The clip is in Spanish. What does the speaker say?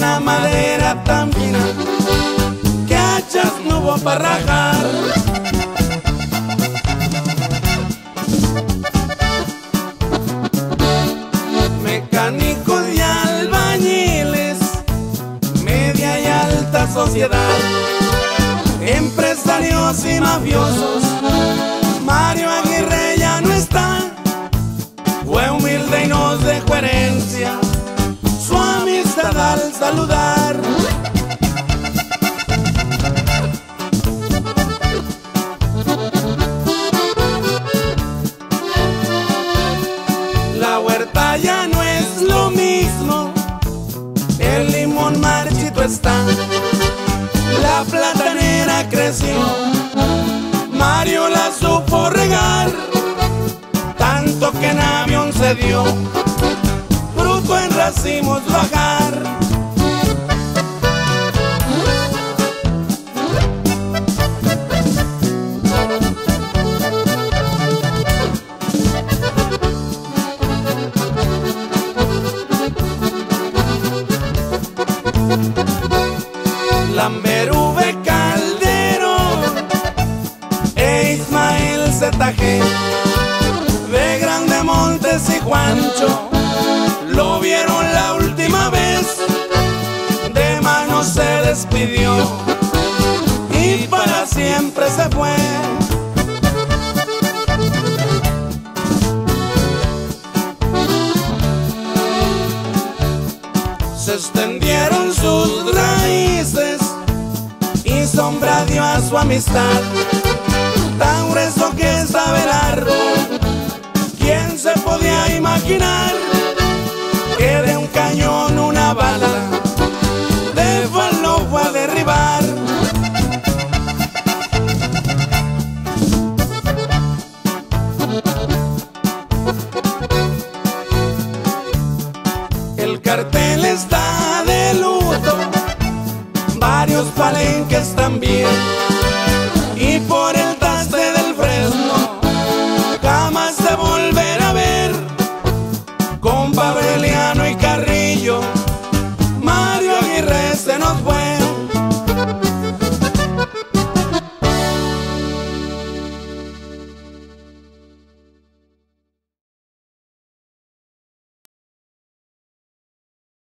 una madera tan fina que hachas no hubo para rajar. Mecánicos y albañiles, media y alta sociedad, empresarios y mafiosos, Mario Aguirre ya no está. Fue humilde y nos dejó herencia su amistad al saludar. La huerta ya no es lo mismo, el limón marchito está, la platanera creció, Mario la supo regar, tanto que en avión se dio, fruto en racimos bajar. Lamberú V. Calderón e Ismael ZG, de Grande Montes y Juancho, lo vieron la última vez, de mano se despidió y para siempre se fue. Se extendieron sus raíces y sombra dio a su amistad, tan grueso que estaba el árbol. ¿Quién se podía imaginar que de un cañón una bala de lo fue a derribar? El cartel está de luto, varios palenques también, y por